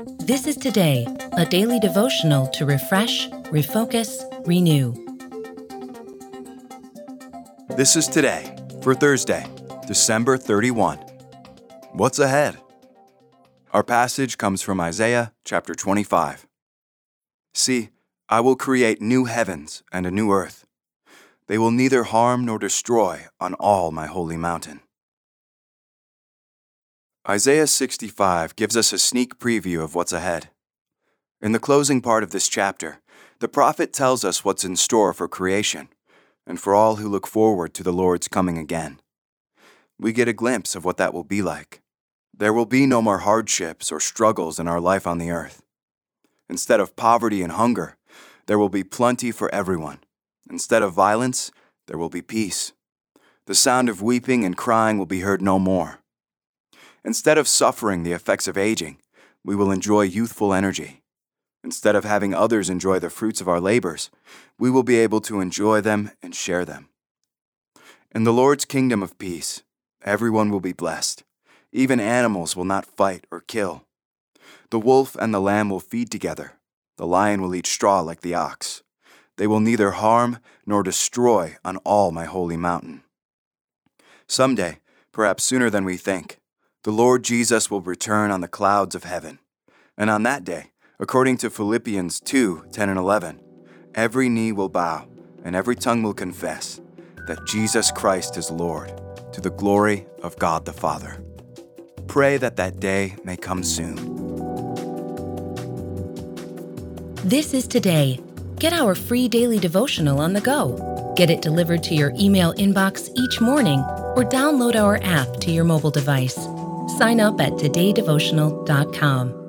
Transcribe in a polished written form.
This is Today, a daily devotional to refresh, refocus, renew. This is Today for Thursday, December 31. What's ahead? Our passage comes from Isaiah chapter 25. See, I will create new heavens and a new earth. They will neither harm nor destroy on all my holy mountain. Isaiah 65 gives us a sneak preview of what's ahead. In the closing part of this chapter, the prophet tells us what's in store for creation and for all who look forward to the Lord's coming again. We get a glimpse of what that will be like. There will be no more hardships or struggles in our life on the earth. Instead of poverty and hunger, there will be plenty for everyone. Instead of violence, there will be peace. The sound of weeping and crying will be heard no more. Instead of suffering the effects of aging, we will enjoy youthful energy. Instead of having others enjoy the fruits of our labors, we will be able to enjoy them and share them. In the Lord's kingdom of peace, everyone will be blessed. Even animals will not fight or kill. The wolf and the lamb will feed together. The lion will eat straw like the ox. They will neither harm nor destroy on all my holy mountain. Someday, perhaps sooner than we think, the Lord Jesus will return on the clouds of heaven. And on that day, according to Philippians 2:10 and 11, every knee will bow and every tongue will confess that Jesus Christ is Lord, to the glory of God the Father. Pray that that day may come soon. This is Today. Get our free daily devotional on the go. Get it delivered to your email inbox each morning or download our app to your mobile device. Sign up at todaydevotional.com.